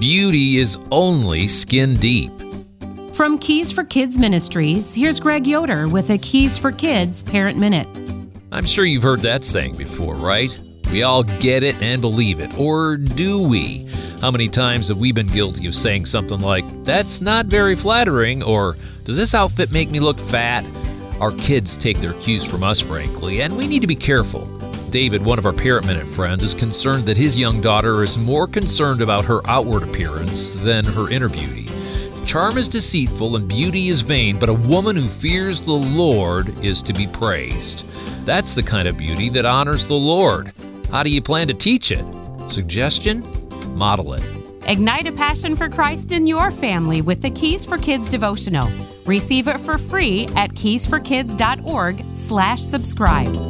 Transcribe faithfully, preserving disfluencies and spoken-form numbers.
beauty is only skin deep. From Keys for Kids Ministries, here's Greg Yoder with a Keys for Kids Parent Minute. I'm sure you've heard that saying before, right? We all get it and believe it. Or do we? How many times have we been guilty of saying something like, "That's not very flattering," or "Does this outfit make me look fat?" Our kids take their cues from us, frankly, and we need to be careful. David, one of our Parent Minute friends, is concerned that his young daughter is more concerned about her outward appearance than her inner beauty. Charm is deceitful and beauty is vain, but a woman who fears the Lord is to be praised. That's the kind of beauty that honors the Lord. How do you plan to teach it? Suggestion? Model it. Ignite a passion for Christ in your family with the Keys for Kids devotional. Receive it for free at keys for kids dot org slash subscribe.